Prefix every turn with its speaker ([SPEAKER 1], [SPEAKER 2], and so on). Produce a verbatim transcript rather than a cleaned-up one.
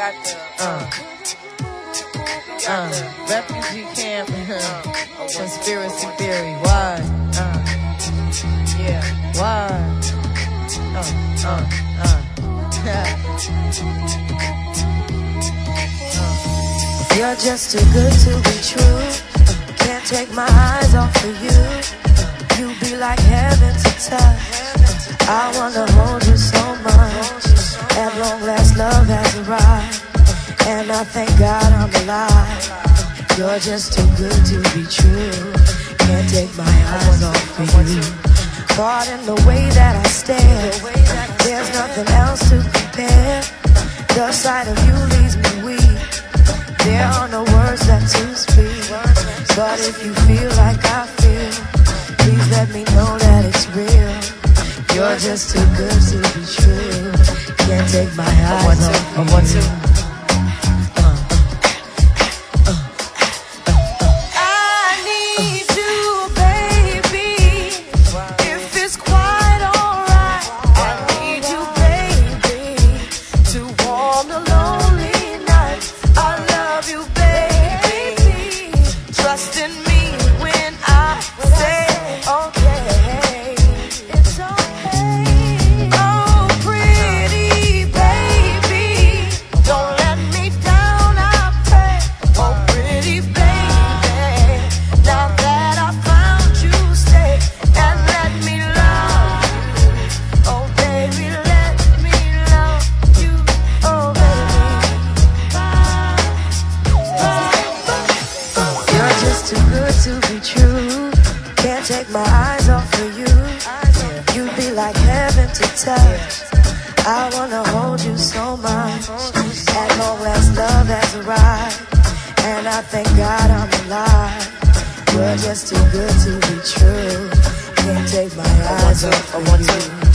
[SPEAKER 1] got the uh, uh, refugee camp conspiracy theory. Why? Uh, yeah. Why? Uh, uh, uh.
[SPEAKER 2] You're just too good to be true. Can't take my eyes off of you. You be like heaven to touch. I wanna hold you so much. At long last, love has arrived, and I thank God I'm alive. You're just too good to be true. Can't take my eyes off of you. Caught in the way that I stare. There's nothing else to compare. The sight of you leaves me weak. There are no words left to speak. But if you feel like I feel, please let me know that it's real. You're just too good to be true. Can't take my eyes off of you. Too good to be true. Can't take my eyes off of you. You'd be like heaven to touch. I wanna hold you so much. At long last, love has arrived, and I thank God I'm alive. You're just too good to be true. Can't take my eyes off of you.